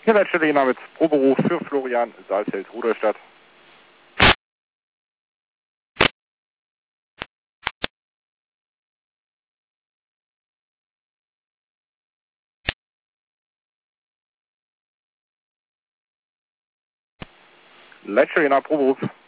Hier Leitstelle Jena mit Proberuf für Florian Saalfeld, Rudolstadt. Leitstelle Jena Proberuf.